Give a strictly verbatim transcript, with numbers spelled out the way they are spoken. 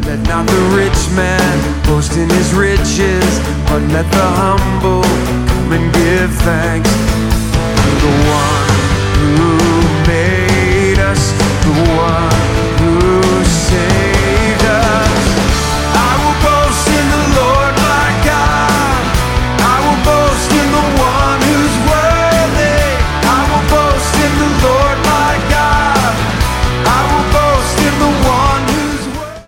Let not the rich man boast in his riches, but let the humble come and give thanks